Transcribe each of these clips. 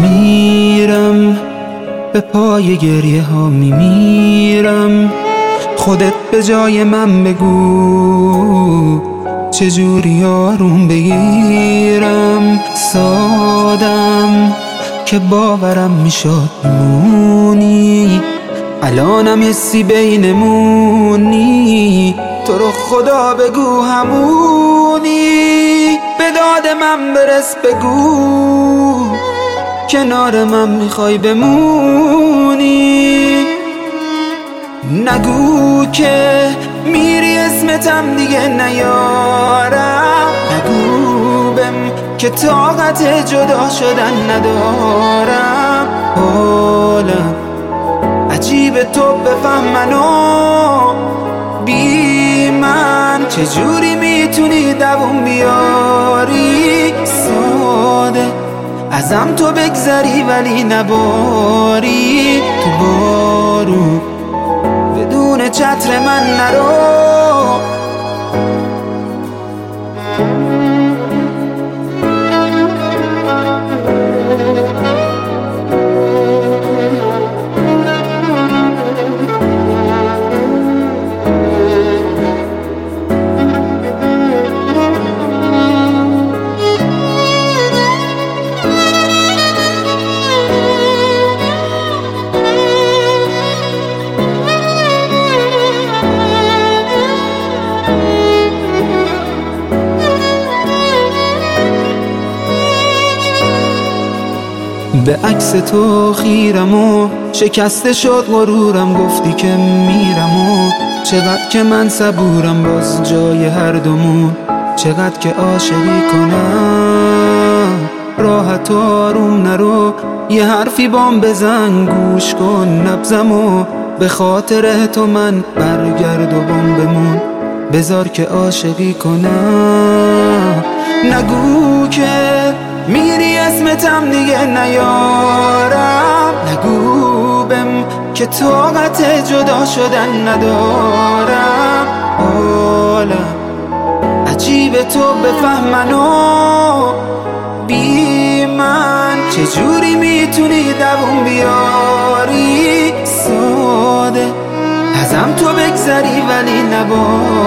میمیرم، به پای گریه ها میمیرم. خودت به جای من بگو چجوری آروم بگیرم. سادم که باورم میشد مونی، الانم حسی بینمونی. تو رو خدا بگو همونی، به داد من برس بگو کنار من میخوای بمونی. نگو که میری اسمتم دیگه نیارم، نگو بهم که طاقت جدا شدن ندارم. حالم عجیب تو بفهم منو، بی من چجوری میتونی دووم بیاری؟ ساده ازم تو بگذری ولی نباری، تو بارو بدون چتر من نرو. به عکس تو خیرم و شکسته شد غرورم، گفتی که میرم و چقدر که من صبورم باز جای هر دومون. چقدر که عاشقی کنم راحت و آروم نرو، یه حرفی بام بزن گوش کن نبزم و به خاطر تو من برگرد و بام بمون. بذار که عاشقی کنم، نگو که میری اسمتم دیگه نیارم، نگو بهم که طاقت جدا شدن ندارم. حالم عجیب تو بفهم منو، بی من چجوری میتونی دووم بیاری؟ ساده ازم تو بگذری ولی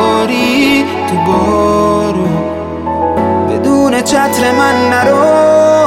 نباری، تو بارو بدون چتر من نرو.